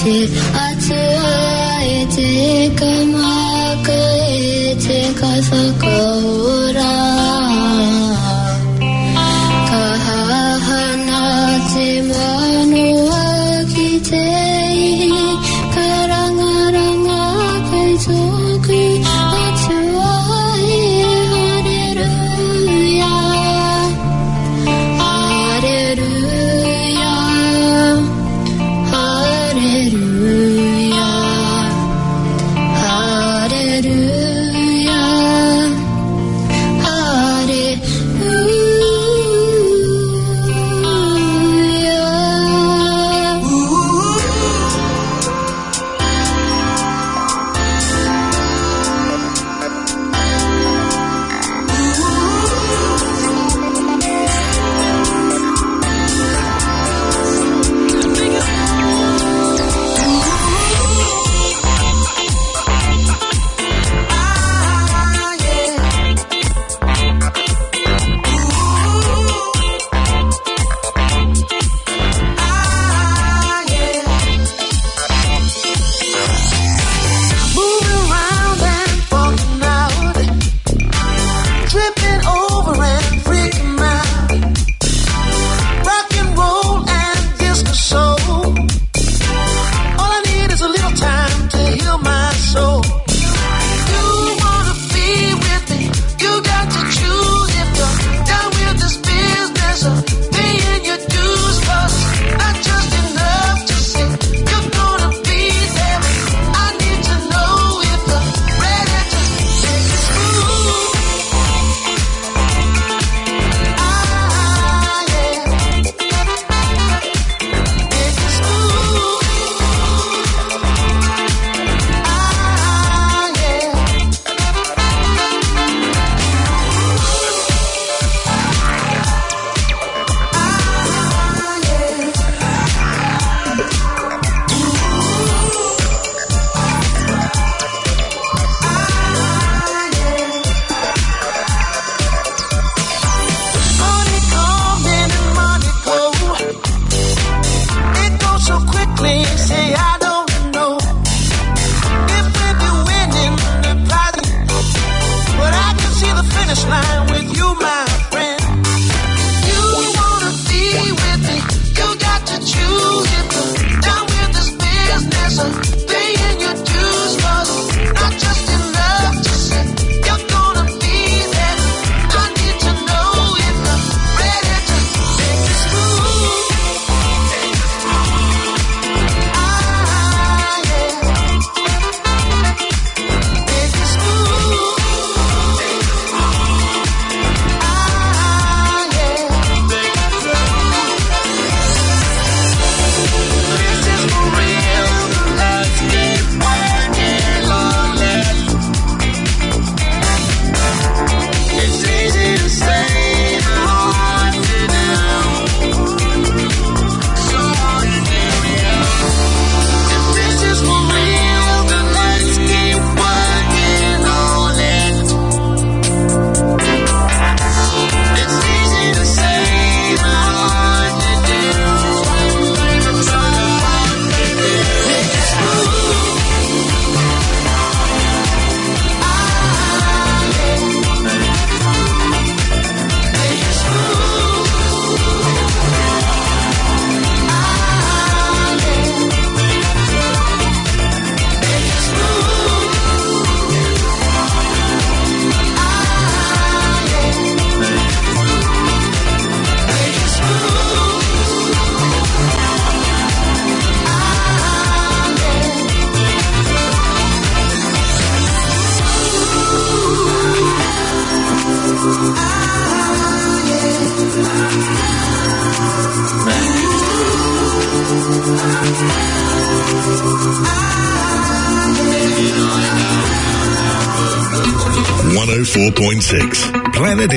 104.6 Planet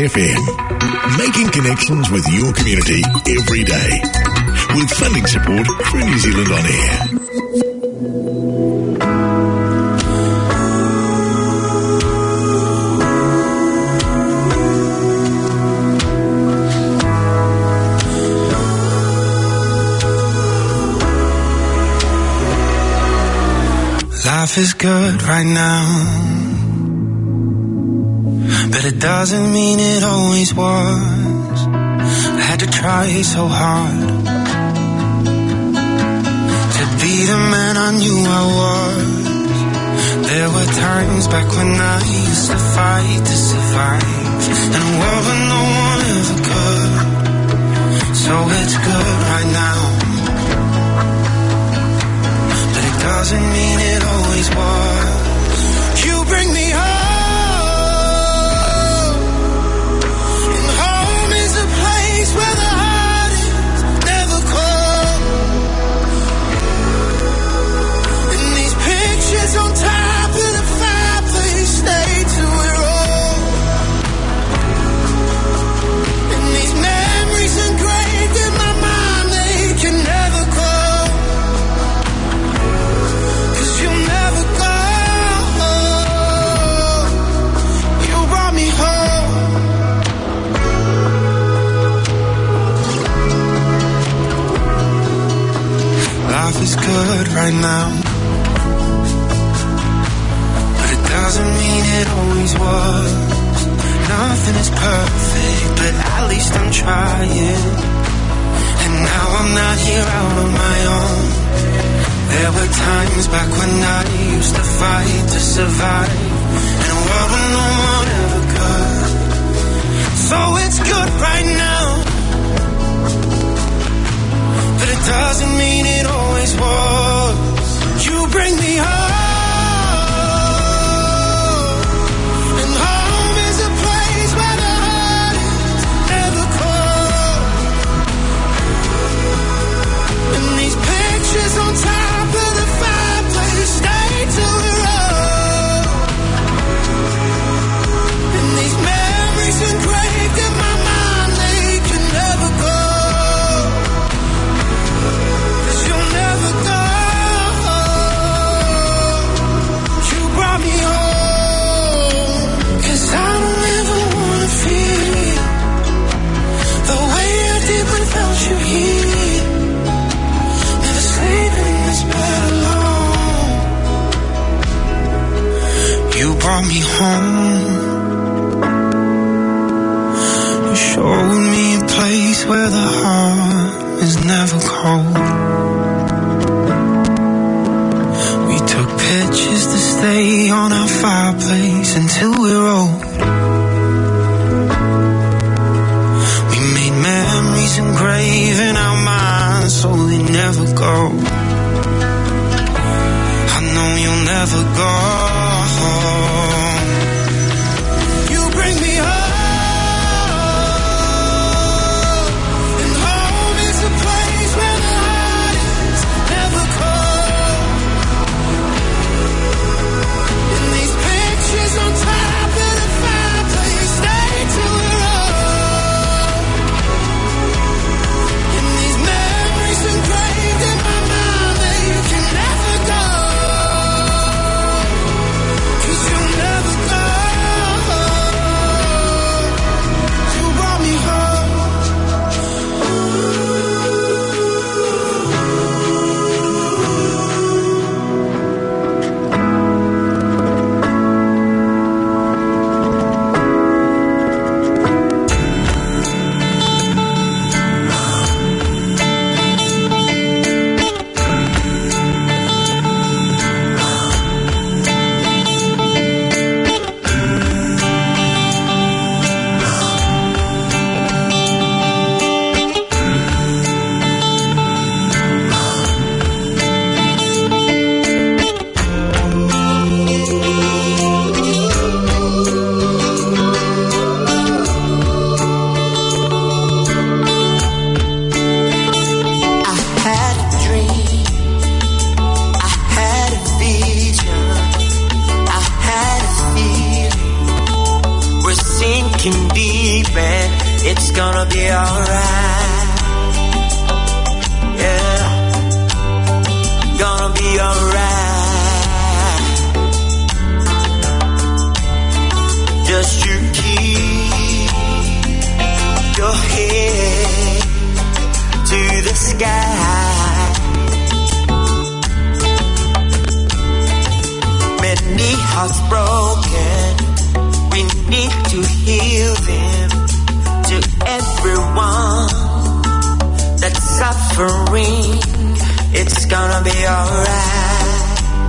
FM. Making connections with your community every day. With funding support through New Zealand On Air. Life is good right now, but it doesn't mean it always was. I had to try so hard to be the man I knew I was. There were times back when I used to fight to survive in a world where no one ever could. So it's good right now, but it doesn't mean it always was. You bring me home, and home is a place where the heart is never cold. And these pictures on top of the fireplace stay till we're old. And these memories engraved in my mind, they can never go. 'Cause you'll never go. You brought me home. Life is good right now, but it doesn't mean it always was. Nothing is perfect, but at least I'm trying. And now I'm not here out on my own. There were times back when I used to fight to survive in a world where no one ever could. So it's good right now, but it doesn't mean it always was. You bring me home, and home is a place where the heart is never cold. And these pictures on top of the fireplace stay till we're old. And these memories engraved in my mind, they can never go. 'Cause you'll never go. You brought me home. 'Cause I don't ever wanna feel the way I did without you here. Never sleeping in this bed alone. You brought me home. You showed me a place where the heart is never cold. We took pictures to stay on our fireplace until we're old. We made memories engraved in our minds so they never go. I know you'll never go. You bring me home, and home is a place where the heart is never cold. And these pictures on top of the fireplace stay till we're old. And these memories engraved in my mind, they can never go. 'Cause you'll never go. You brought me home. I had a dream, I had a vision, I had a feeling. We're sinking deep and it's gonna be alright. Yeah, gonna be alright. Just you keep your head to the sky. hearts broken, we need to heal them. To everyone that's suffering, it's gonna be alright.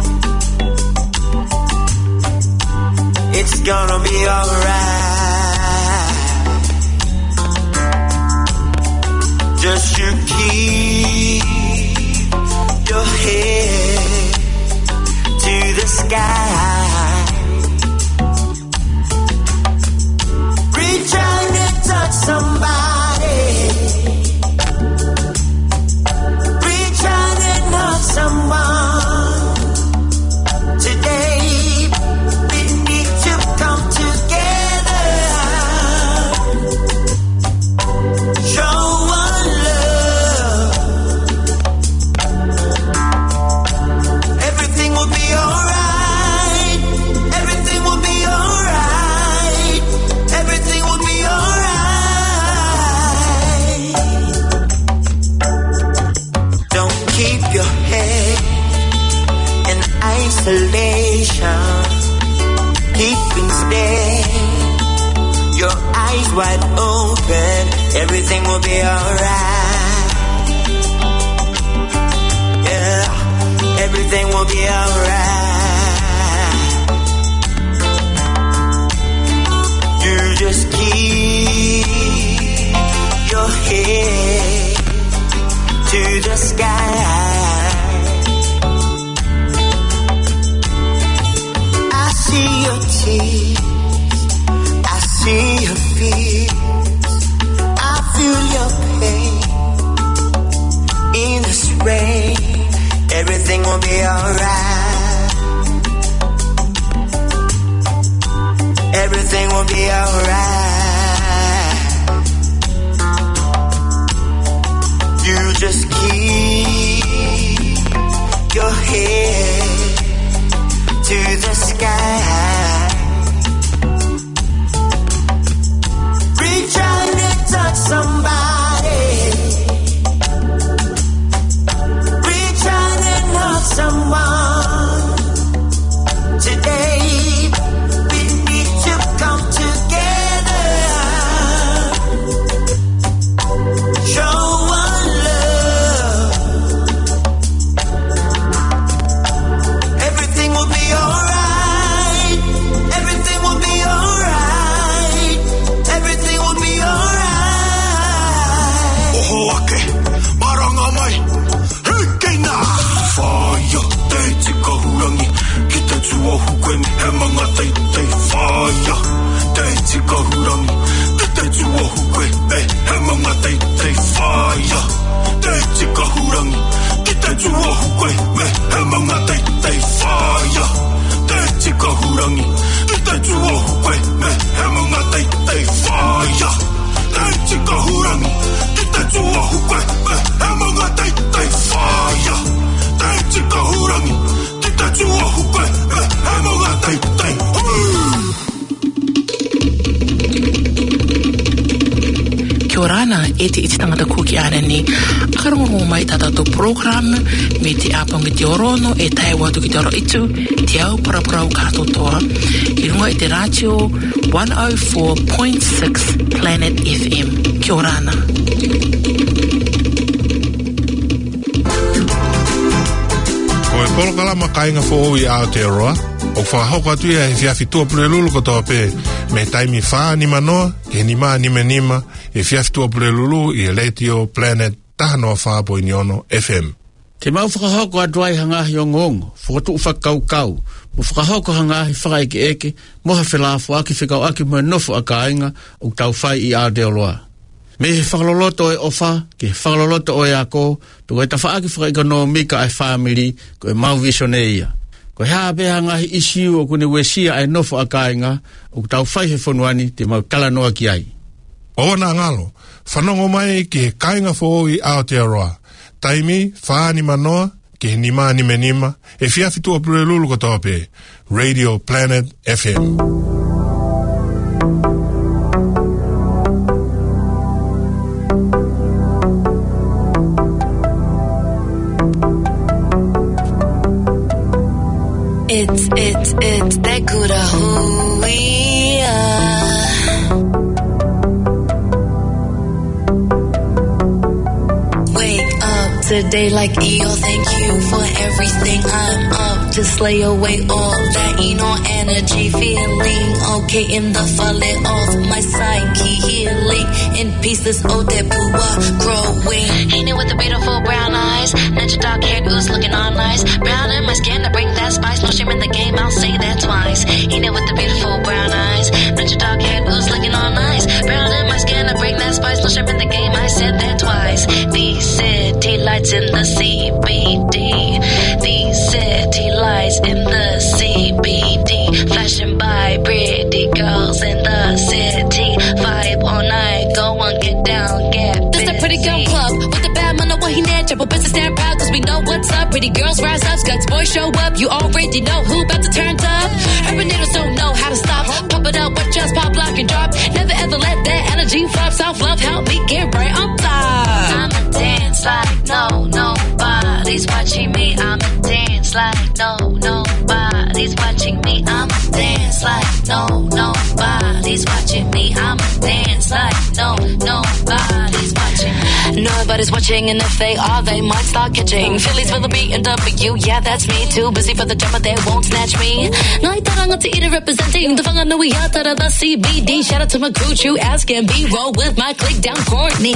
It's gonna be alright. Just you keep your head to the sky. Reach out and touch somebody. Reach out and hug someone. Today we need to come together. Show one love. Everything will be alright. Everything will be alright. Everything will be alright. Don't keep your head in isolation. Keep instead your eyes wide open. Everything will be alright. Yeah, everything will be alright. You just keep your head to the sky. I see your tears, I see your fears, I feel your pain in this rain. Everything will be alright. Everything will be alright. You just keep your head to the sky. Reach out and touch somebody. Reach out and hug someone. Today we need to come together. Show one love. Everything will be alright. Everything will be alright. Everything will be alright. Oh, okay. Maranga mai. Hikina. Fire. Te tika hurangi. Kita tua hukweni. He manga te fire. Te tika hurangi. Kita tua hukweni. He manga te fire. Te tika hurangi. Kita tua hukweni. He manga te fire. Te tika hurangi. Kita tua hukweni. He manga te fire. Te tika hurangi. Kita tua hukweni. He manga te fire. Te tika hurangi. Kita tua hukweni. He manga te Kia ora ana, e te iti tangata kuki ana ni. Akarongo mai tatato program me te apanga te orono e tai watu ki te oro itu te au paraparau katotoa. I runga i te radio 104.6 Planet FM. Kia ora ana. Koe polokalama kainga fo oi Aotearoa. O whakahoka atu ia he whiawhitua pule lulu kotoa pe me taimi whaa ni manoa, ke ni maa nime nima, e whiawhitua pule lulu i Radio Planet tahanoa whaapoiniono FM. Te mau whakahoko aduai hangahi o ngongo, whakatu whakaukau, mo whakahoko hangahi whakaeke eke, moha whelafo aki whikau aki mua nofo a kainga o tau whai i Aotearoa. Me he whakaloloto e ofa, ke whakaloloto o e ako, tuko e ta whaaki whakaika no mika ai family, ko e mau visione ia. Ko hea beha ngahi isiu o kune wesia ai nofo a kainga, o tau whai he whonuani te mau kalanoa ki ai. Ona ngalo, whanongo mai ke kainga fo i Aotearoa. Taimi, whaani manoa, ke nima nime nima, e whiawhitua pure lulu kotoa pe, Radio Planet FM. It's that good who we are. Wake up today like EO, thank you for everything. I'm up to slay away all that energy, feeling okay in the falling off my psyche, healing in pieces, oh that pua growing. Ain't it with the beautiful brown eyes, ninja dark hair goose looking all nice, brown in my skin to bring that spice, no shame in the game, I'll say that twice. Ain't it with the beautiful brown eyes, ninja dark hair goose looking all nice, brown in my skin to bring that spice, no shame in the game, I said that twice. These city lights in the CBD, these city lights in the CBD, flashing by pretty girls in the city, vibe all night, go on, get down, get busy. This a pretty girl club with the bad man, no what he need, trouble business stand proud, cause we know what's up. Pretty girls rise up, guts boys show up, you already know who about to turn up. Urban natives don't know how to stop, pump it up, what just pop, lock and drop, never ever let that energy flop, self love help me get right on top. I'ma dance like nobody's watching me, I'ma dance like nobody's watching me, I'ma dance like nobody's watching me, I'ma dance like nobody's watching me. Nobody's watching, and if they are, they might start catching Phillies for the B and W, yeah that's me. Too busy for the job but they won't snatch me. 나이따랑 어찌이를 representing the 방안 we out of the CBD. Shout out to my crew, true as can be, roll with my click down Courtney.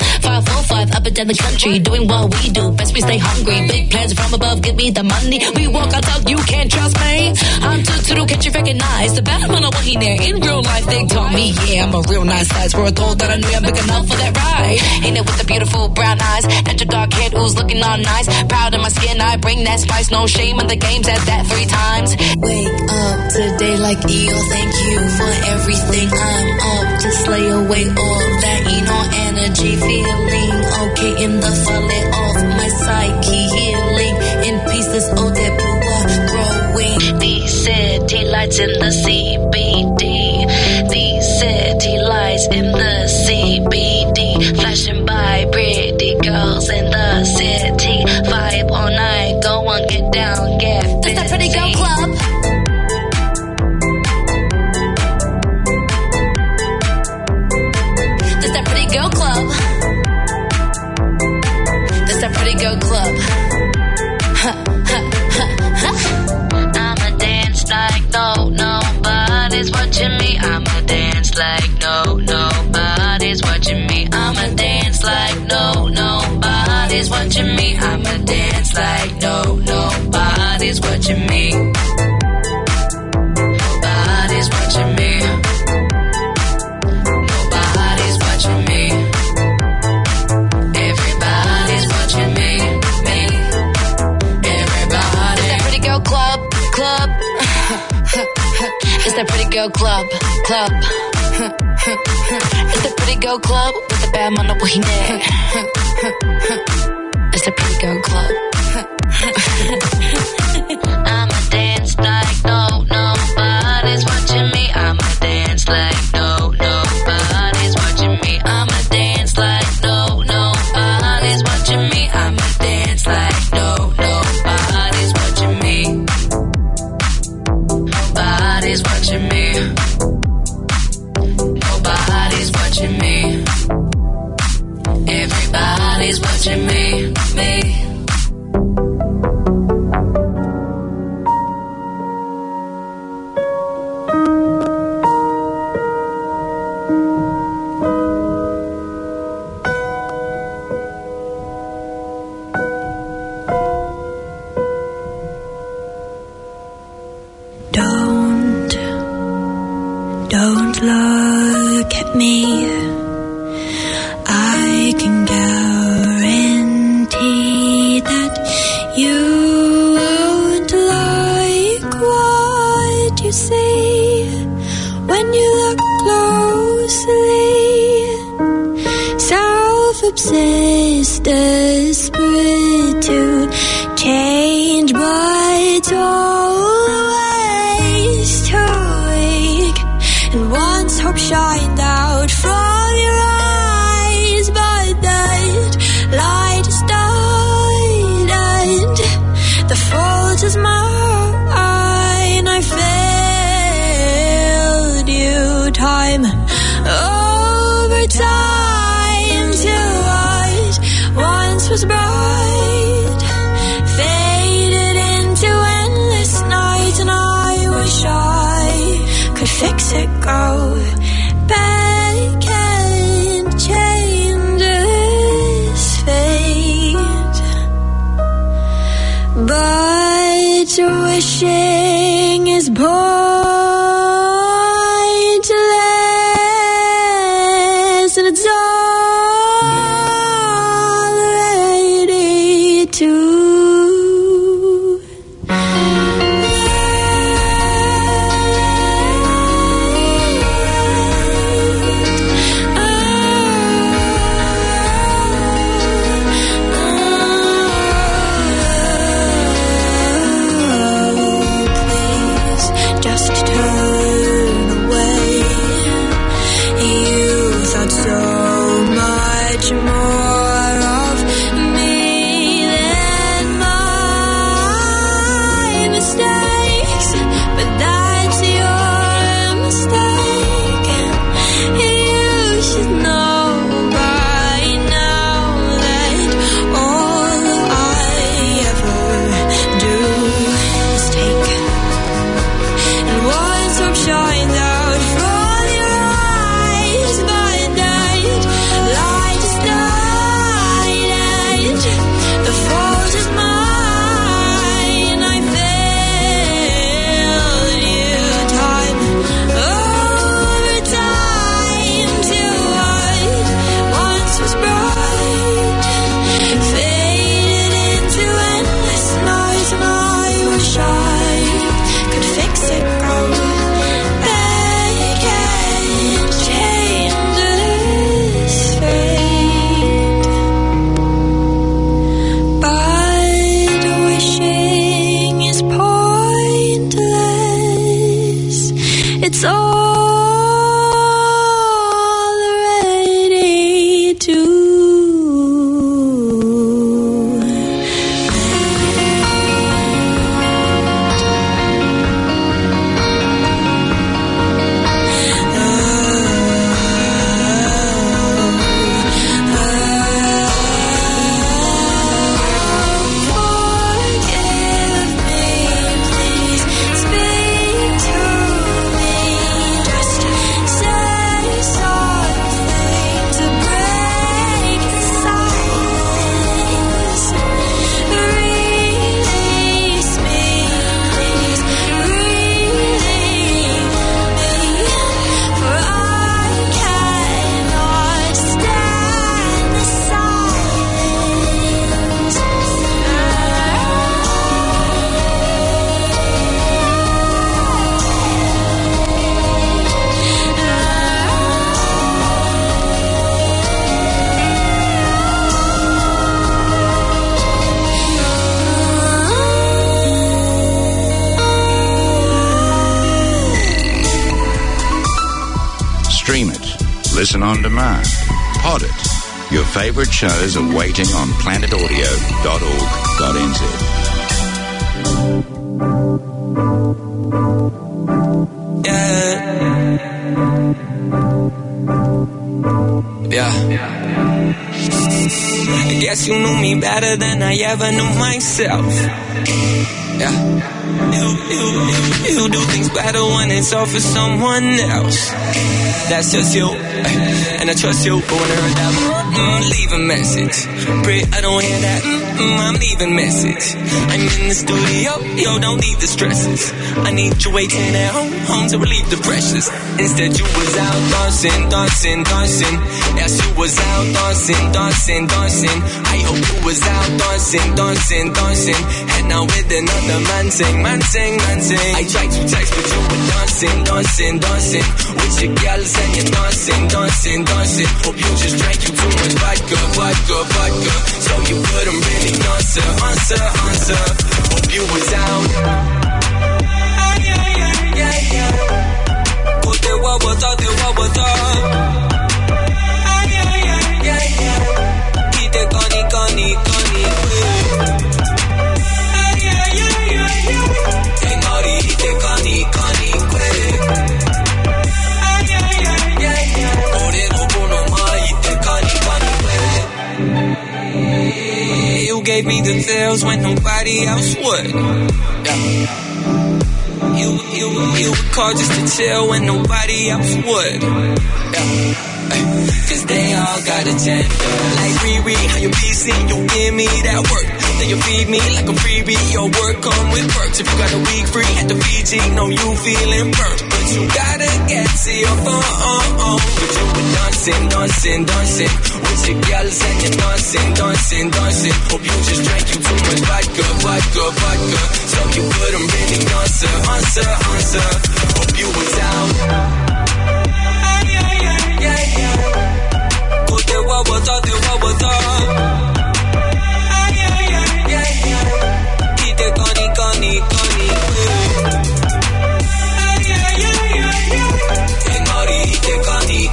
545 up and down the country, doing what we do, best we stay hungry, big plans from above, give me the money, we walk out talk, you can't trust me. I'm too can't you recognize the bad man, what he there in real life, they told me yeah I'm a real nice size, for a gold that I knew I'm big enough for that ride. Ain't it with the beautiful brown eyes, and your dark hair ooze looking all nice, proud of my skin, I bring that spice, no shame in the game, said that 3 times. Wake up today like EO, thank you for everything. I'm up to slay away all that energy, feeling okay in the falling off my psyche, healing in pieces, oh that pua growing. These city lights in the CBD, these city lights in the CBD, flashing by pretty girls in the city, vibe all night, go on, get down, get busy. This that pretty girl club. This that pretty girl club. This that pretty girl club. I'ma dance like nobody's watching me, I'ma dance like nobody's watching me, I'ma dance like nobody's watching me, I'ma dance like nobody's watching me, nobody's watching me, nobody's watching me, everybody's watching me, everybody. It's that pretty girl club. It's that pretty girl club. It's the pretty girl club with the bad man, what he need. It's the pretty girl club. I'ma dance like nobody's watching me, I'ma dance like nobody's watching me, I'ma dance like nobody's watching me, I'ma dance like nobody's watching me, nobody's watching me, nobody's watching me, everybody's watching me. Don't look at me. I can guarantee that you won't like what you see when you look closely. Self-obsessed, desperate to change, but always too weak. And once hope shined out from your eyes, but that light is died, and the fault is mine. fix it, go back and change this fate. But wishing is pointless, and it's already too. It's already too. Listen on demand. Pod it. Your favorite shows are waiting on planetaudio.org.nz. Yeah. I guess you knew me better than I ever knew myself. Yeah. You do things better when it's all for someone else. That's just you, and I trust you. But when I heard that, leave a message. Pray I don't hear that. I'm leaving message. I'm in the studio, yo, don't need the stresses. I need you waiting at home to relieve the pressures. Instead you was out dancing. Yes, you was out dancing. I hope you was out dancing. And now with another man sing. I tried to text but you were dancing. With your girls and you're dancing. Hope you just drank you too much vodka. So you couldn't really answer. Hope you was out. Te voy a botar. Y te coni. Te nori, te coni. You gave me the thrills when nobody else would. Yeah. You would call just to chill when nobody else would. Cause they all got agenda. Like Riri, how you busy, you give me that work. Then you feed me like a freebie. Your work come with perks. If you got a week free at the Fiji, know you feeling burnt. But you gotta get to your phone. But you were dancing with your girls and you're dancing. Hope you just drank you too much vodka. So you couldn't really answer. Hope you was out. Te voy a botar. Y te coni. Te coni,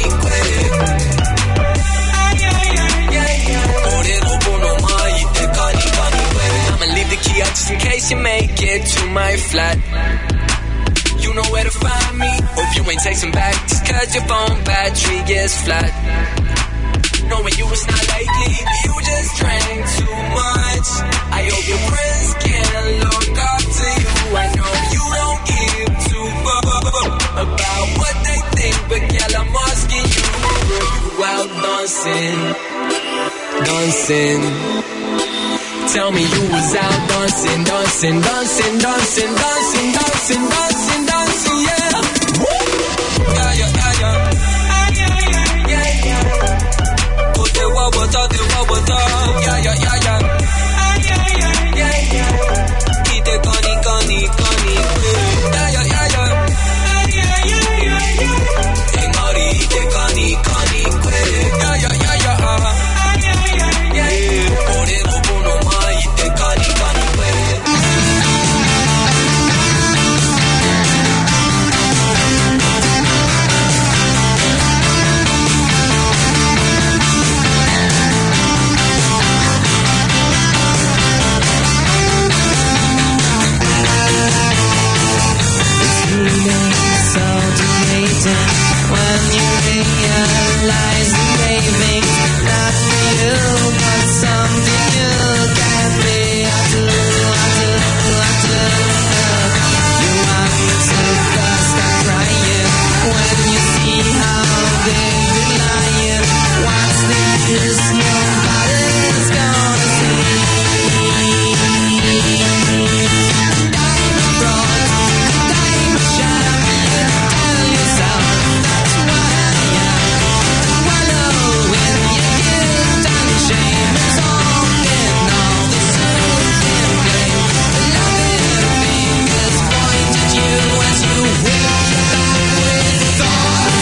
I'ma leave the key out just in case you make it to my flat. You know where to find me. Hope you ain't texting back just cause your phone battery is flat. Knowing you was not likely, you just drank too much. I hope your friends can look up to you. I know you don't give two fucks about what they think, but girl, I'm asking you, were you out dancing? Tell me you was out dancing, yeah. Woo! Yeah. Te voy a botar. Y te coni. Te coni. Por el uno más y te coni. When you realize the craving's not for you, but something you can be. I do. You want to stop crying when you see how they're lying. What's the use? Nobody's gonna see. Diamond broad, diamond shine. Tell yourself that's what I am. Wallow in your guilt and shame. Song and all the soothing blame. The loving fingers point at you as you walk back with thoughts.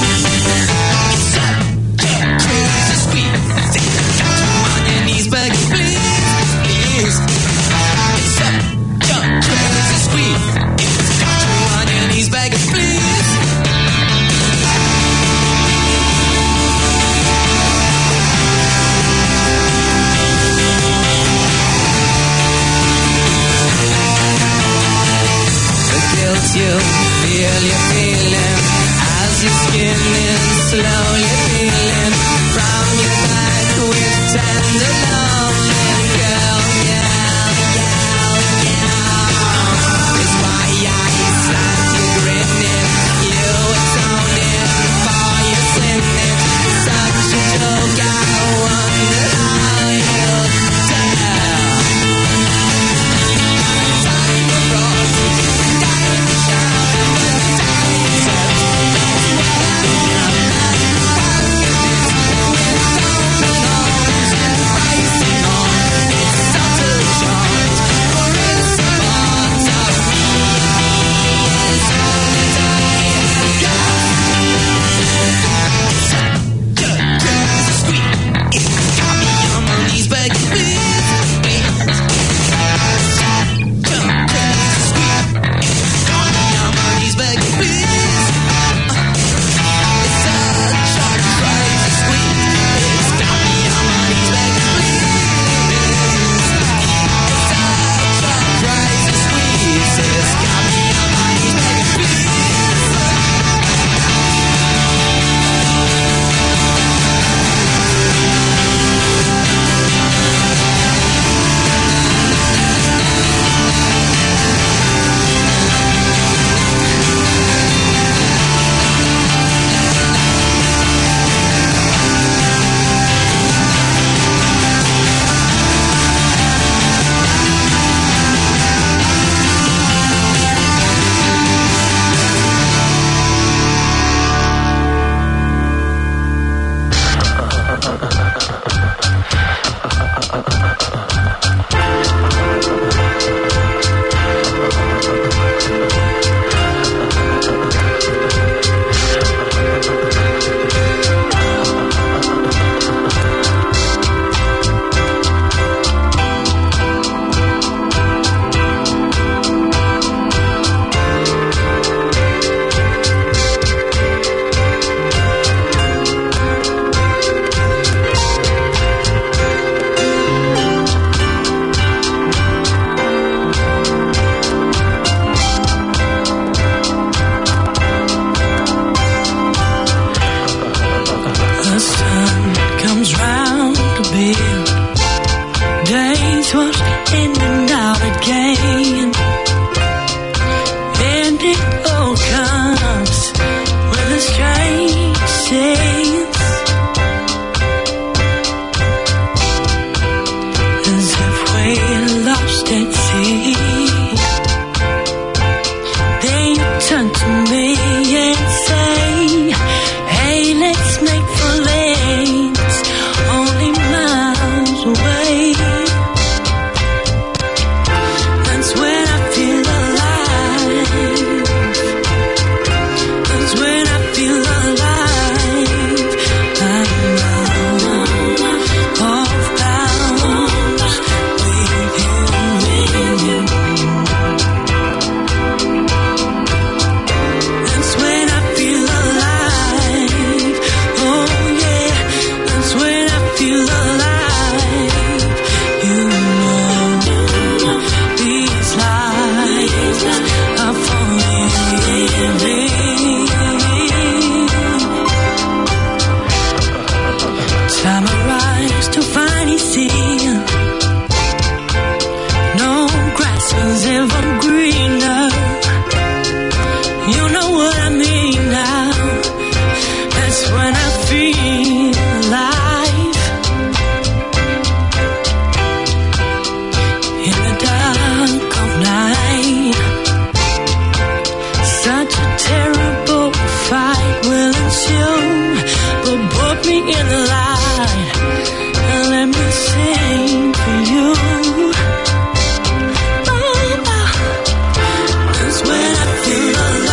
It's crazy sweet. Got you on your knees begging, please. It's crazy sweet. It's got you on your knees begging, please. The guilt you feel, you're feeling as your skin is slowly peeling from your back with tender loving, girl. It's why I said you're grinning, you atoning for your sinning. Such a joke, I wonder how you'll tell. Time abroad, time shine, time set. was in and out again. And it all comes with a strange sense, as if we're lost at sea. Then you turn to me and say, hey, let's make for lanes only miles away. That's when I feel alive. That's when I feel alive. I'm off bounds with you. That's when I feel alive. Oh yeah, that's when I feel alive. You know, these lies are forgiving. Time arrives to finally see no grass was ever greener. You know what I mean now. That's when I feel alive. In the dark of night, such a terrible fight will ensue. But put me in the light and let me sing for you. Oh, that's when I feel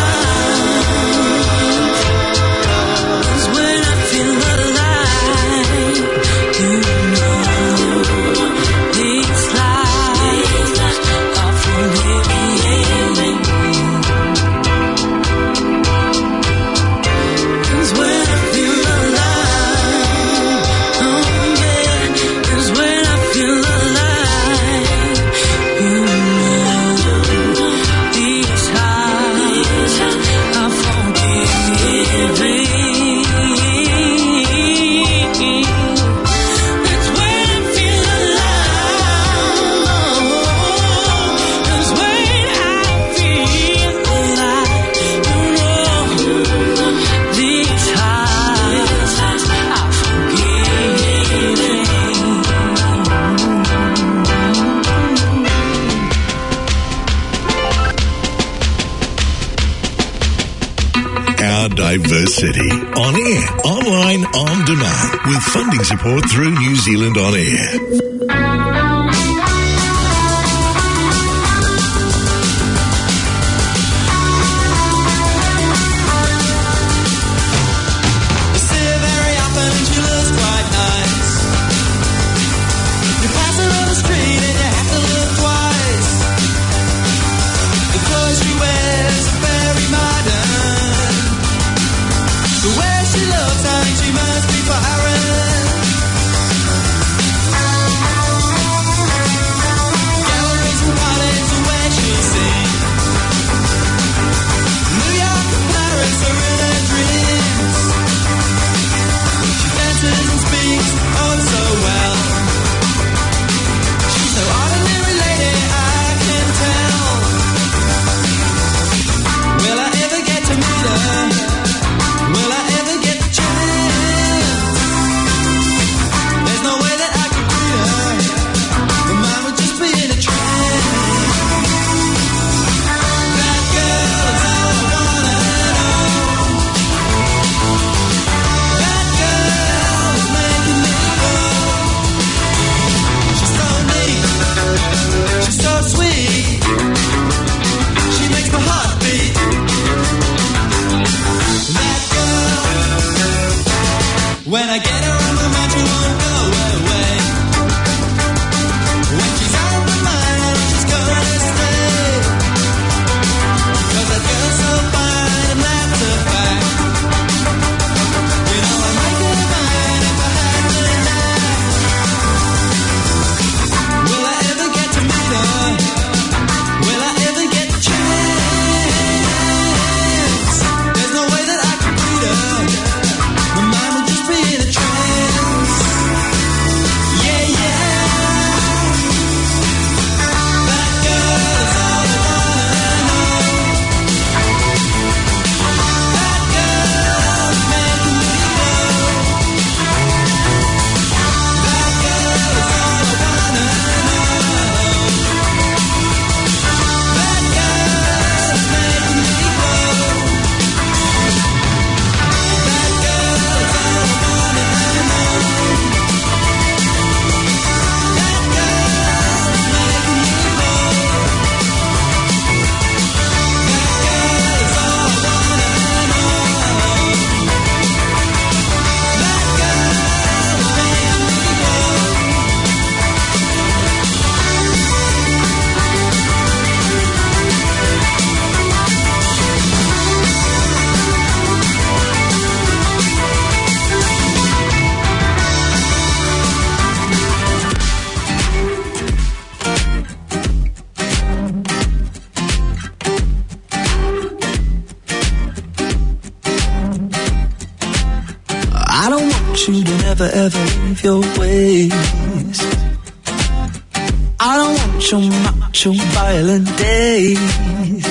alive. That's when I feel alive. You know, these lies are forgiving. That's when I feel alive. Oh yeah, that's when I feel alive. You know, these lies are forgiving. That's when I feel alive. That's when I feel alive. You know, these lies are forgiving. Our diversity. On air, online, on demand. With funding support through New Zealand On Air. You see her very often and she looks quite nice. You pass her on the street and you have to look twice. The clothes she wears are very modern. The way she looks, I think she must be foreign. never ever leave your ways. I don't want your macho violent days.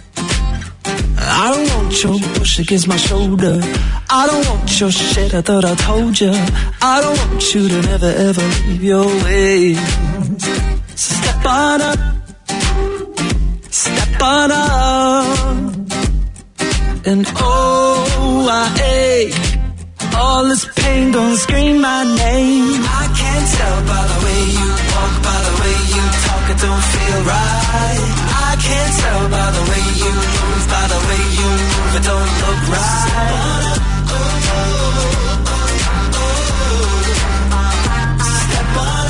I don't want your push against my shoulder. I don't want your shit, I thought I told you. I don't want you to never ever leave your ways. So step on up, step on up. And oh, I ache. All this pain gon' scream my name. I can't tell by the way you walk, by the way you talk, it don't feel right. I can't tell by the way you move, by the way you move, it don't look right. Step on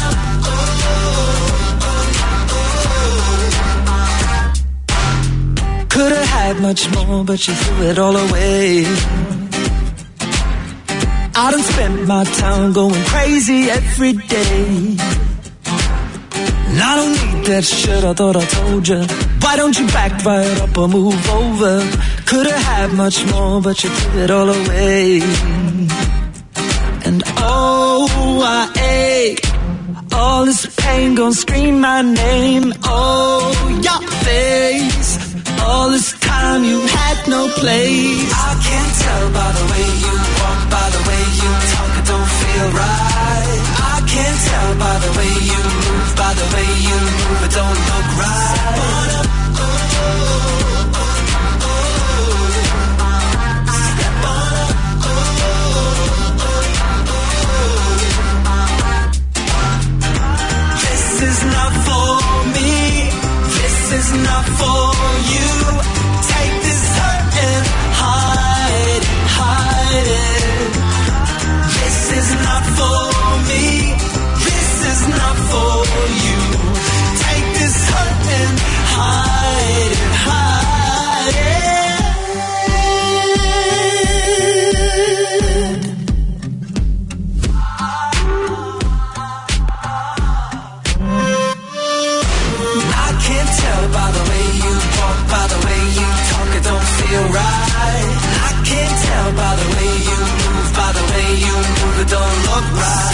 up. Could've had much more, but you threw it all away. I done spent my time going crazy every day. And I don't need that shit, I thought I told you. Why don't you back right up or move over? Could've had much more, but you threw it all away. And oh, I ache. All this pain gon' scream my name. Oh, your face. All this time you had no place. I can't tell by the way you walk, by the way you talk, it don't feel right. I can't tell by the way you move, by the way you move, it don't look right. Step on up. This is not for me. This is not for you. Take this hurt and hide it, hide it. This is not for me. This is not for you. Take this hurt and hide it, hide it. I can't tell by the way you walk, by the way you talk, it don't feel right. I can't tell by the way you move, by the way you move, it don't look right.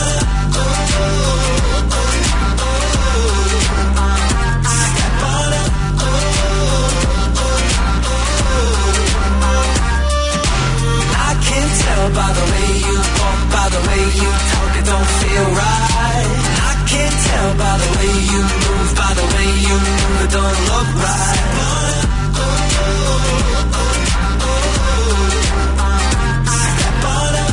Step on up. I can't tell by the way you walk, by the way you talk, it don't feel right. I can't tell by the way you move, by the way you move, it don't look right. Step on up.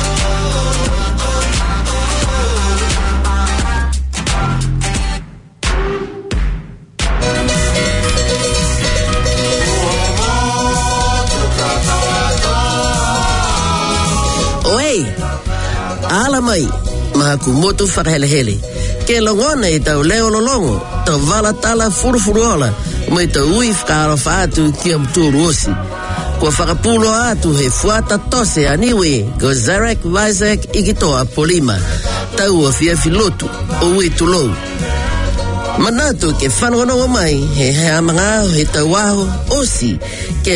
Oi, ala mai, mahakumotu whakahelehele. Ke longona I tau leo lolongo, tau wala tala furufuruola, mai tau ui whakaro whaatu ki am tūru osi. Kua whakapulo atu he fuata tose aniwe, ko Zarek Isaac Igitoa Polima, tau o fiafi lotu, o ui tulou. Manatu ke whanonga mai, he hea mga he tau aho osi, ke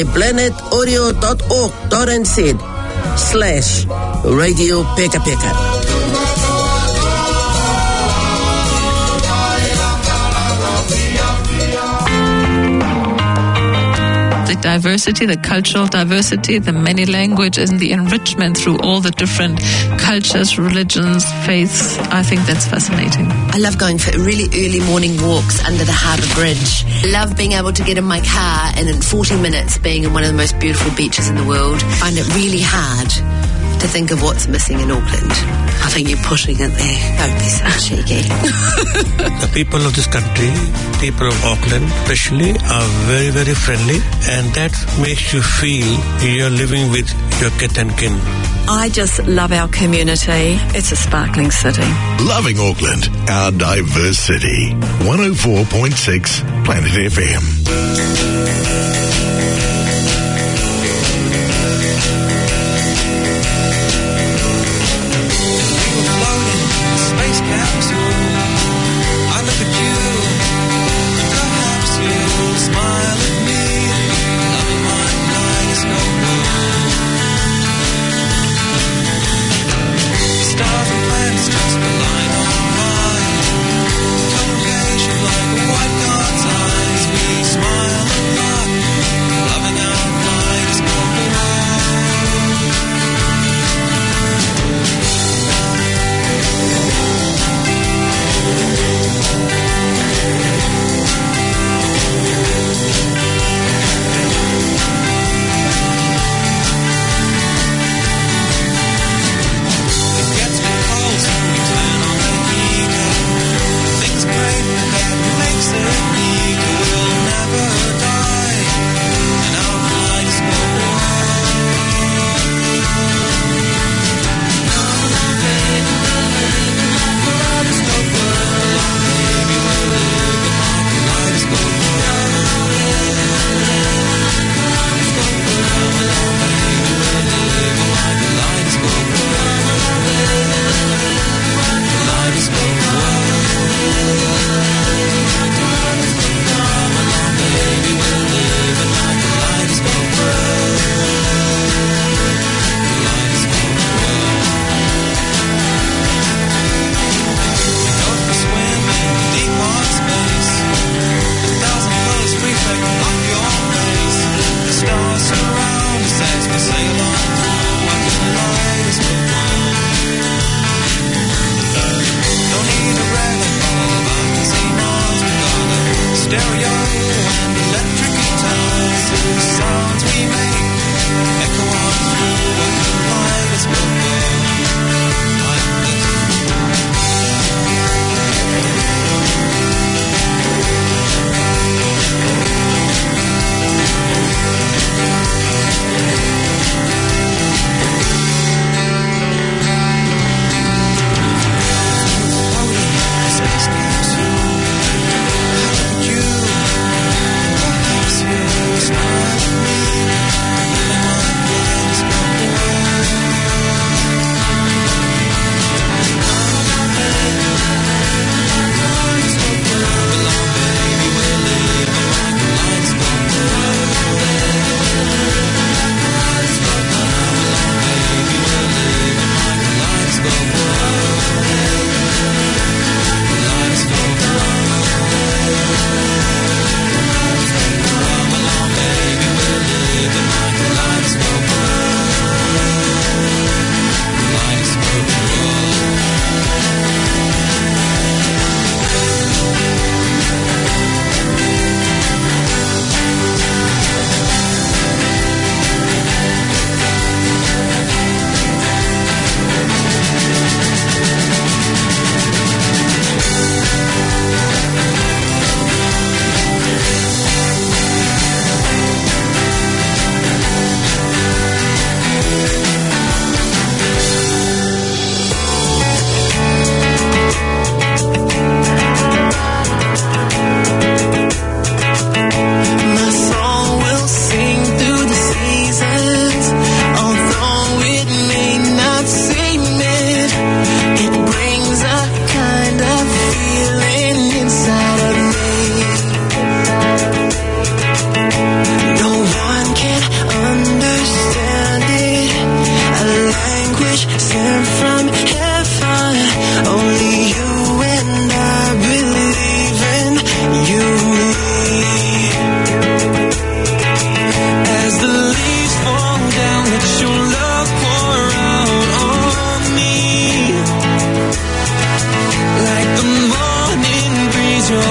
planetaudio.org.nz/Radio Peka Peka. The diversity, the cultural diversity, the many languages, and the enrichment through all the different cultures, religions, faiths. I think that's fascinating. I love going for really early morning walks under the harbour bridge. Love being able to get in my car and in 40 minutes being in one of the most beautiful beaches in the world. Find it really hard to think of what's missing in Auckland. I think you're pushing it there. Don't be so cheeky. The people of this country, people of Auckland especially, are very, very friendly, and that makes you feel you're living with your kith and kin. I just love our community. It's a sparkling city. Loving Auckland, our diverse city. 104.6 Planet FM.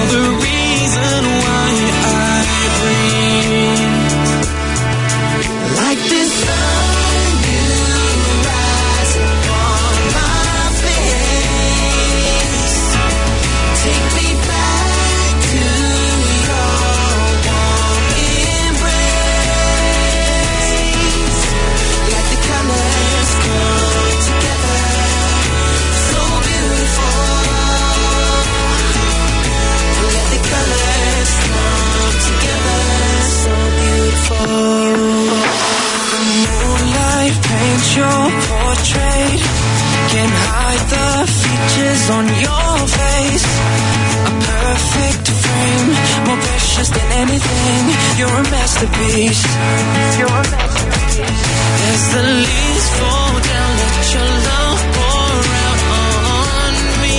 You're the reason why I breathe. Like this sun, you rise upon my face. Take me back to your warm embrace. Like the colors come together, so beautiful. Let the colors come together, so beautiful. The moonlight paints your portrait, can't hide the features on your face. A perfect frame, more precious than anything. You're a masterpiece. You're a masterpiece. As the leaves fall down, let your love pour out on me.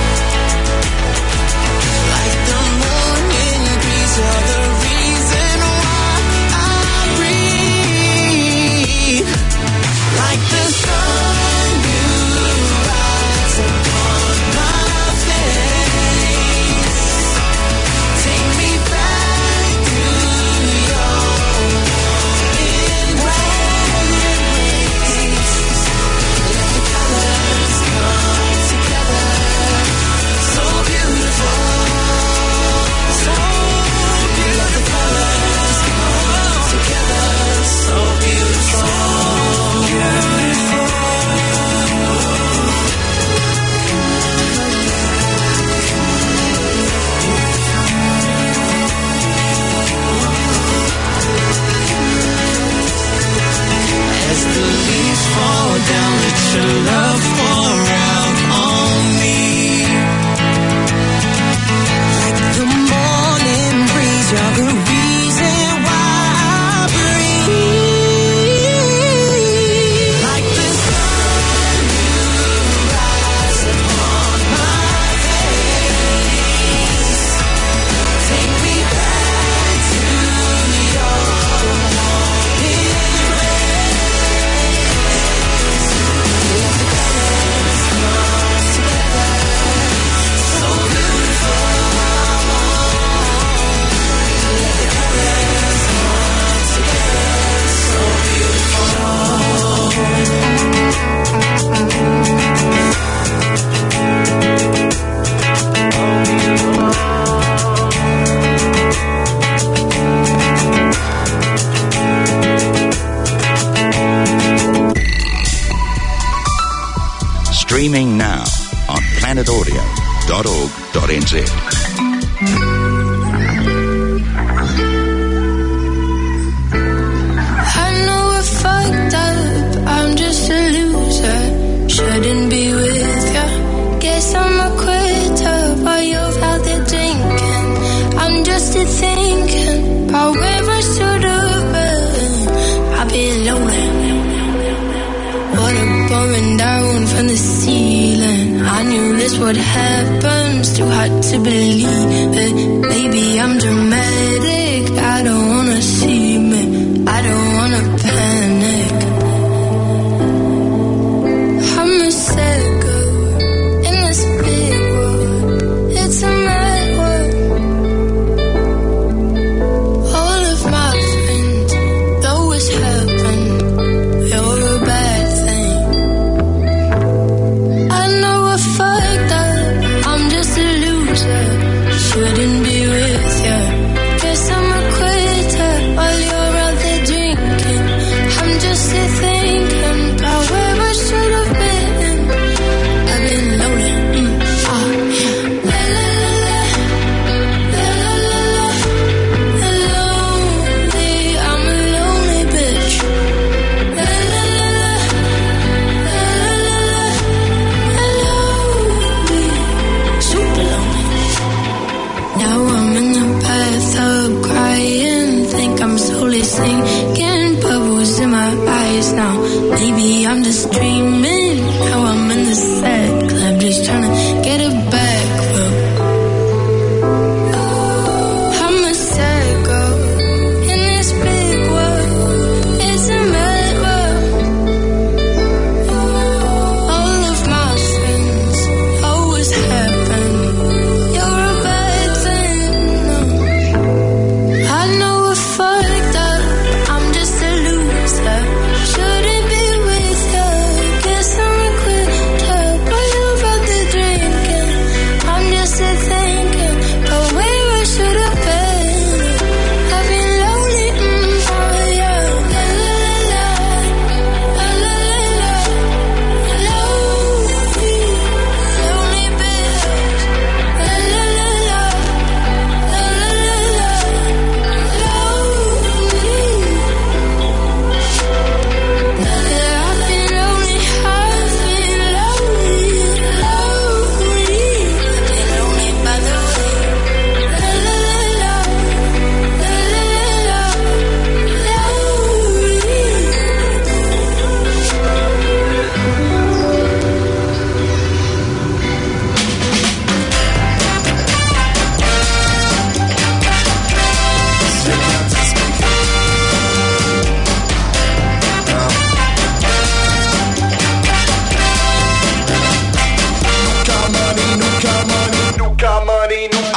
Like the morning breeze, you're the reason why I breathe. Like the sun, you rise upon my face. Take me back to your embrace. Let the colors come together, so beautiful, so beautiful. Let the colors come together, so beautiful, beautiful. As the leaves fall down, let your love pour out on me. Like the morning breeze, you're the reason why I breathe. Like the sun, you rise upon my face. Take me back to your warm embrace. Let the colors come together, so beautiful. Let the colors come together, so Streaming now on planetaudio.org.nz. I know I fucked up, I'm just a loser. Shouldn't be with ya. Guess I'm a quitter while you're out there drinking. I'm just a thinking about where I should have been. I've been lonely. Water pouring down from the ceiling. I knew this would happen. It's too hard to believe it. Maybe I'm dramatic. I don't wanna see me. I don't wanna panic. I'm a psycho in this big world. It's a mad world. All of my friends, though it's happened, you're a bad thing. I know I fucked up, I'm just a loser. Shouldn't be with ya. Guess I'm a quitter while you're out there drinking. I'm just a thinking about where I should have been. I've been lonely. La la la la, la la la la, lonely. I'm a lonely bitch. La la la la, la la la la, lonely, super lonely. Now I'm in the bathtub crying, think I'm slowly sinking, bubbles in my eyes now. Maybe I'm just dreaming. Now I'm in the sad club, just trying to get it back. Well, I'm a sad girl in this big world. It's a mad world. All of my friends always happen. You're a bad thing.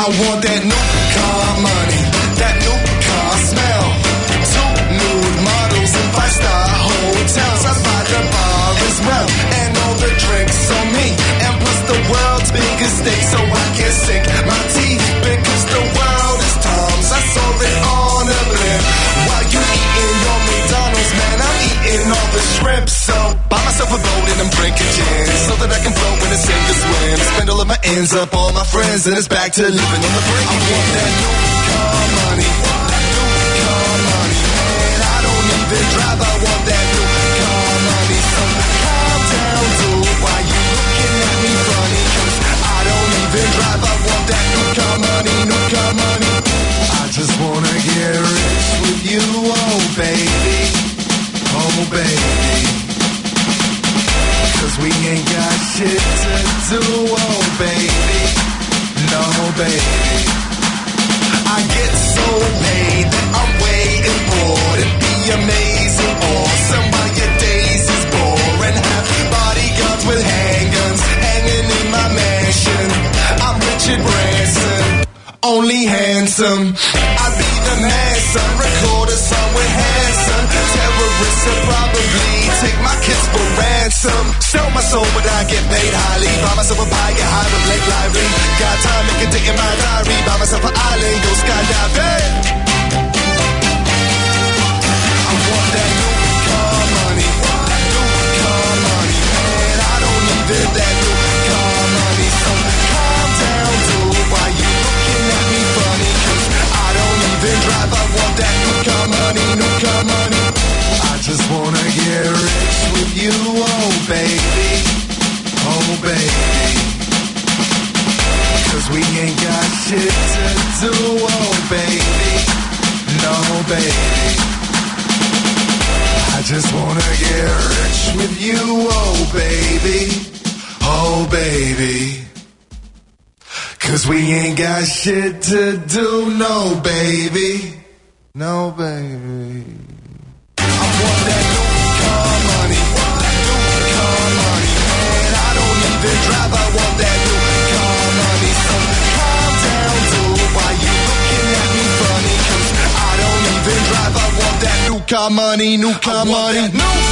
I want that new car money, that new car smell. 2 nude models in 5-star hotels. I buy the bar as well, and all the drinks on me. And plus the world's biggest steak, so I can sink my teeth because the world is Tom's. I saw it on a blimp. While you eating your McDonald's, man, I'm eating all the shrimp. So buy myself a boat and I'm drinking gin, so that I can float when the sink is swim. Spend all of my ends up, all my friends, and it's back to living on the brink again. I want that new car money, new car money, and I don't even drive. I want that new car money. So calm down, dude, why you looking at me funny? 'Cause I don't even drive. I want that new car money, new car money. I just wanna get rich with you, oh baby, oh baby. 'Cause we ain't got shit to do, oh baby, no baby. I get so paid that I'm waiting for to be amazing, awesome, while your days is boring. Have bodyguards with handguns hanging in my mansion. I'm Richard Branson, only handsome. I be the man, son, record a song with Hanson. Terrorists will probably take my kids for ransom. Sell my soul, but I get paid highly. Buy myself a pie, get high with Blake Lively. Got time, make a date in my diary. Buy myself an island, go skydiving. I want that new car money, new car money, and I don't need that new car money. So calm down, dude, why you looking at me funny? 'Cause I don't even drive. I want that new car money, new car money. I just wanna get rich with you, oh baby, oh baby. 'Cause we ain't got shit to do, oh baby, no baby. I just wanna get rich with you, oh baby, oh baby. 'Cause we ain't got shit to do, no baby, no baby. I want that new car money, new car money, and I don't even drive. I want that new car money. So calm down, dude, why you looking at me funny? 'Cause I don't even drive. I want that new car money, new car money, new